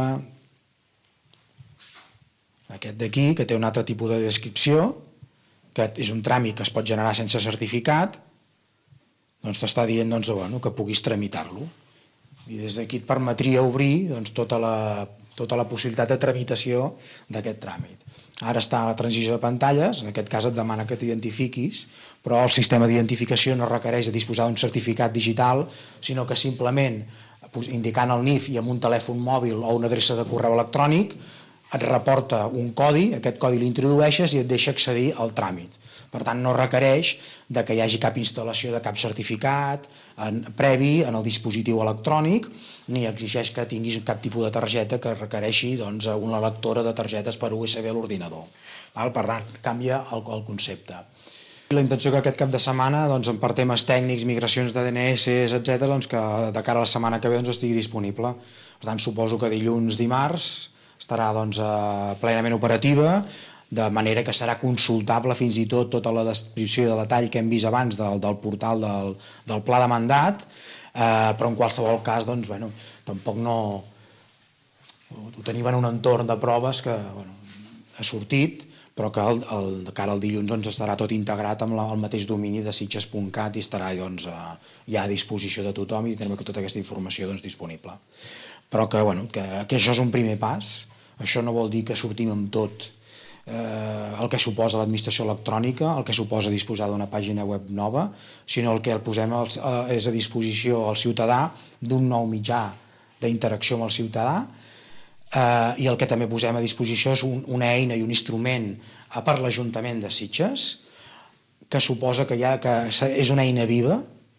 aquest d'aquí, que té un altre tipus de descripció, que és un tràmit que es pot generar sense certificat, doncs t'està dient que puguis tramitar-lo. I des d'aquí et permetria obrir tota la possibilitat de tramitació d'aquest tràmit. Ara està a la transició de pantalles, en aquest cas et demana que t'identifiquis, però el sistema d'identificació no requereix de disposar d'un certificat digital, sinó que simplement indicant el NIF i amb un telèfon mòbil o una adreça de correu electrònic et reporta un codi, aquest codi l'introdueixes i et deixa accedir al tràmit. Per tant, no requereix que hi hagi cap instal·lació de cap certificat previ en el dispositiu electrònic, ni exigeix que tinguis cap tipus de targeta que requereixi una lectora de targetes per USB a l'ordinador. Per tant, canvia el concepte. La intenció que aquest cap de setmana, per temes tècnics, migracions de DNS, etc., que de cara a la setmana que ve estigui disponible. Per tant, suposo que dilluns, dimarts, estarà plenament operativa, de manera que serà consultable fins i tot tota la descripció de detall que hem vist abans del portal del pla de mandat, però en qualsevol cas tampoc no ho tenim en un entorn de proves que ha sortit, però que de cara al dilluns estarà tot integrat amb el mateix domini de sitges.cat i estarà ja a disposició de tothom i tindrem tota aquesta informació disponible. Però que això és un primer pas, això no vol dir que sortim amb tot el que suposa l'administració electrònica, el que suposa disposar d'una pàgina web nova, sinó el que el posem és a disposició al ciutadà d'un nou mitjà d'interacció amb el ciutadà i el que també posem a disposició és una eina i un instrument per l'Ajuntament de Sitges que suposa que és una eina viva,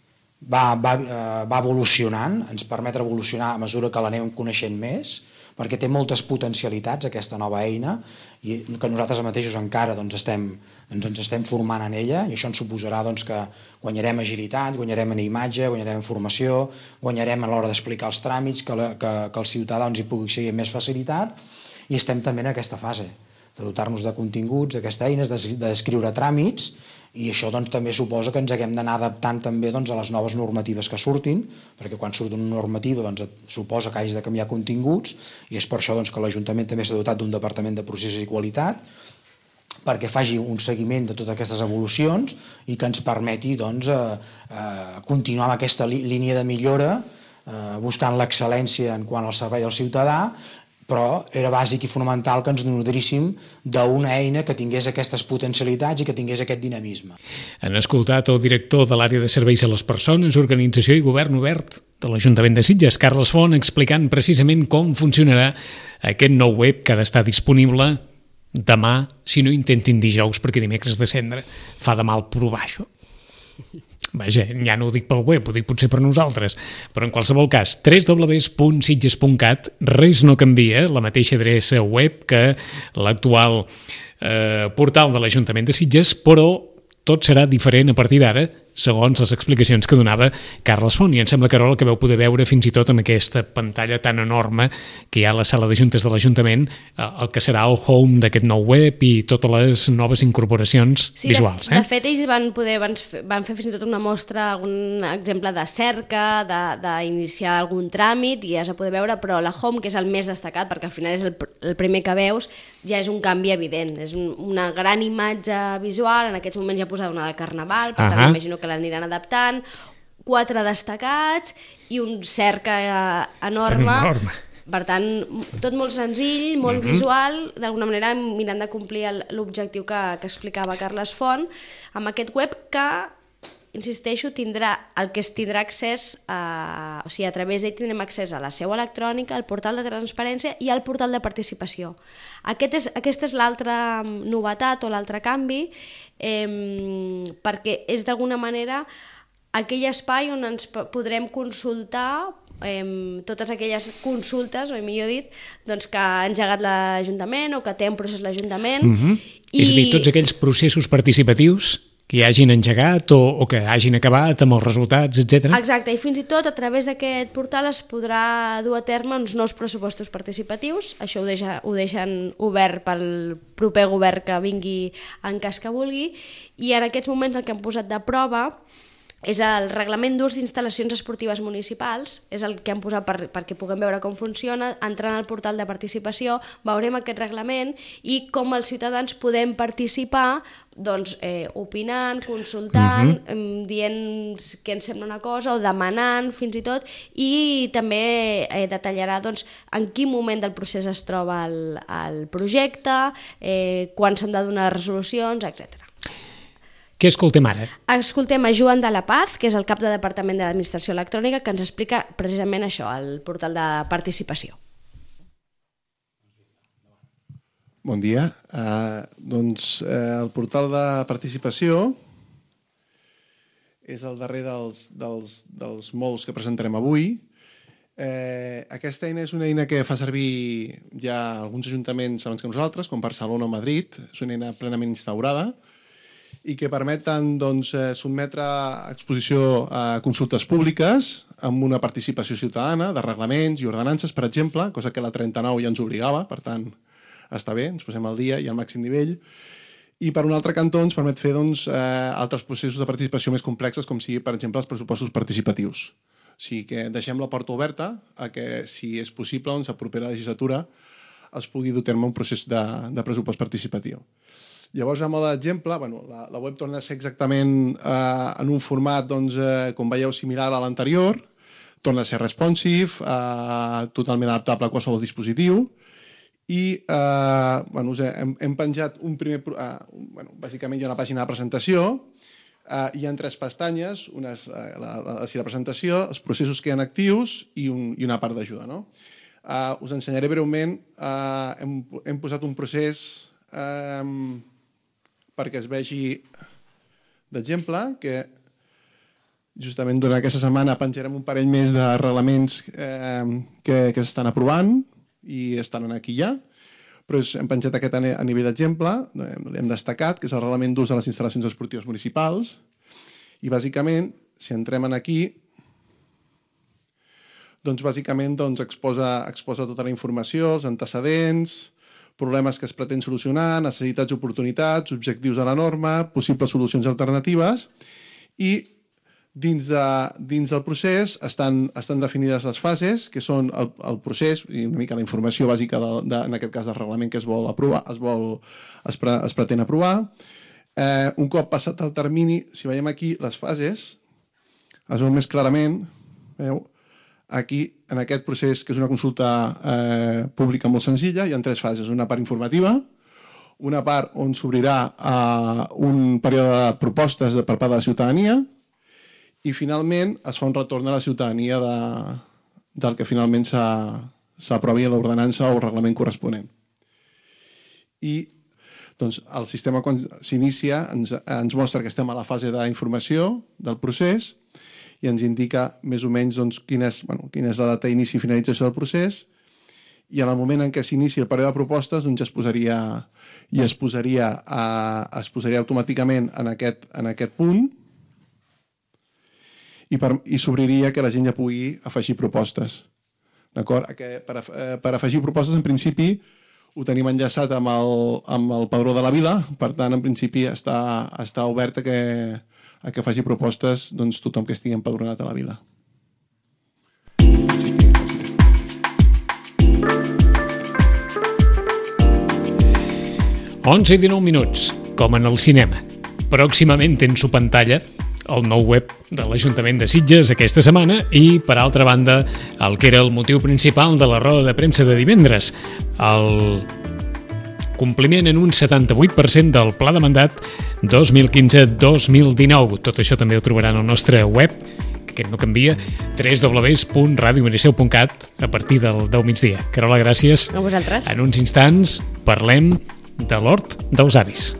va evolucionant, ens permet evolucionar a mesura que l'anem coneixent més, perquè té moltes potencialitats aquesta nova eina i que nosaltres mateixos encara ens estem formant en ella i això ens suposarà que guanyarem agilitat, guanyarem en imatge, guanyarem en formació, guanyarem a l'hora d'explicar els tràmits, que el ciutadà hi pugui seguir amb més facilitat i estem també en aquesta fase de dotar-nos de continguts, d'aquestes eines, d'escriure tràmits i això també suposa que ens haguem d'anar adaptant també a les noves normatives que surtin, perquè quan surt una normativa suposa que hagis de canviar continguts i és per això que l'Ajuntament també s'ha dotat d'un departament de processos i qualitat perquè faci un seguiment de totes aquestes evolucions i que ens permeti continuar amb aquesta línia de millora buscant l'excel·lència en quant al servei al ciutadà, però era bàsic i fonamental que ens nodríssim d'una eina que tingués aquestes potencialitats i que tingués aquest dinamisme. Han escoltat el director de l'àrea de serveis a les persones, organització i govern obert de l'Ajuntament de Sitges, Carles Font, explicant precisament com funcionarà aquest nou web que ha d'estar disponible demà, si no intentin dijous, perquè dimecres de cendre fa de mal provar això. Vaja, ja no ho dic pel web, ho dic potser per nosaltres, però en qualsevol cas, www.sitges.cat, res no canvia, la mateixa adreça web que l'actual portal de l'Ajuntament de Sitges, però tot serà diferent a partir d'ara, segons les explicacions que donava Carles Font. I em sembla, Carol, que vau poder veure fins i tot amb aquesta pantalla tan enorme que hi ha a la sala de juntes de l'Ajuntament el que serà el home d'aquest nou web i totes les noves incorporacions visuals. De fet, ells van fer fins i tot una mostra, algun exemple de cerca, d'iniciar algun tràmit i has de poder veure, però la home, que és el més destacat, perquè al final és el primer que veus, ja és un canvi evident. És una gran imatge visual, en aquests moments ja posada una de Carnaval, per tant, imagino que que l'aniran adaptant, 4 destacats i un cerca enorme. Per tant, tot molt senzill, molt visual, d'alguna manera mirant de complir l'objectiu que explicava Carles Font, amb aquest web que, insisteixo, el que es tindrà accés, o sigui, a través d'ell tindrem accés a la seu electrònica, al portal de transparència i al portal de participació. Aquesta és l'altra novetat o l'altre canvi, perquè és d'alguna manera aquell espai on ens podrem consultar totes aquelles consultes, o millor dit, doncs que ha engegat l'Ajuntament o que té en procés l'Ajuntament. És a dir, tots aquells processos participatius que hagin engegat o que hagin acabat amb els resultats, etc. Exacte, i fins i tot a través d'aquest portal es podrà dur a terme uns nous pressupostos participatius. Això ho deixen obert pel proper govern que vingui en cas que vulgui, i en aquests moments el que han posat de prova és el reglament d'ús d'instal·lacions esportives municipals, és el que han posat perquè puguem veure com funciona. Entrant al portal de participació veurem aquest reglament i com els ciutadans podem participar, doncs, opinant, consultant, dient què ens sembla una cosa o demanant fins i tot, i també detallarà doncs, en quin moment del procés es troba el projecte, quan s'han de donar resolucions, etc. Què escoltem ara? Escoltem a Joan de la Paz, que és el cap de Departament de l'Administració Electrònica, que ens explica precisament això, el portal de participació. Bon dia. El portal de participació és el darrer dels molts que presentarem avui. Aquesta eina és una eina que fa servir ja alguns ajuntaments abans que nosaltres, com Barcelona o Madrid. És una eina plenament instaurada i que permet tant sotmetre a exposició a consultes públiques amb una participació ciutadana de reglaments i ordenances, per exemple, cosa que la 39 ja ens obligava, per tant, està bé, ens posem al dia i al màxim nivell. I per un altre cantó ens permet fer altres processos de participació més complexes, com sigui, per exemple, els pressupostos participatius. O sigui que deixem la porta oberta a que, si és possible, a la propera legislatura es pugui dur a terme un procés de pressupost participatiu. Llavors, a mode d'exemple, la web torna a ser exactament en un format, com veieu, similar a l'anterior, torna a ser responsive, totalment adaptable a qualsevol dispositiu, i hem penjat un primer... Bàsicament hi ha una pàgina de presentació, hi ha 3 pestanyes, la presentació, els processos que hi ha actius i una part d'ajuda. Us ensenyaré breument, hem posat un procés perquè es vegi d'exemple, que justament durant aquesta setmana penjarem un parell més de reglaments que s'estan aprovant i estan aquí ja, però hem penjat aquest a nivell d'exemple, l'hem destacat, que és el reglament d'ús de les instal·lacions esportives municipals, i bàsicament, si entrem aquí, doncs bàsicament exposa tota la informació, els antecedents, problemes que es pretén solucionar, necessitats i oportunitats, objectius de la norma, possibles solucions alternatives, i dins del procés estan definides les fases, que són el procés i una mica la informació bàsica, en aquest cas del reglament que es vol aprovar, es pretén aprovar. Un cop passat el termini, si veiem aquí les fases, es veu més clarament, veieu, aquí, en aquest procés, que és una consulta pública molt senzilla, hi ha 3 fases. Una part informativa, una part on s'obrirà un període de propostes per part de la ciutadania i, finalment, es fa un retorn a la ciutadania del que finalment s'aprovi a l'ordenança o el reglament corresponent. I doncs, el sistema, quan s'inicia, ens mostra que estem a la fase d'informació del procés i ens indica més o menys quina és la data d'inici i finalització del procés, i en el moment en què s'inici el període de propostes es posaria automàticament en aquest punt i s'obriria que la gent ja pugui afegir propostes. D'acord? Per afegir propostes, en principi, ho tenim enllaçat amb el Padró de la Vila, per tant, en principi, està obert a que faci propostes tothom que estigui empadronat a la vila. 11 i 19 minuts, com en el cinema. Pròximament en su pantalla el nou web de l'Ajuntament de Sitges aquesta setmana i, per altra banda, el que era el motiu principal de la roda de premsa de divendres, el compliment en un 78% del pla de mandat 2015-2019. Tot això també ho trobaran al nostre web, que no canvia, www.radiomericeu.cat a partir del 10 migdia. Carola, gràcies. A vosaltres. En uns instants parlem de l'hort dels avis.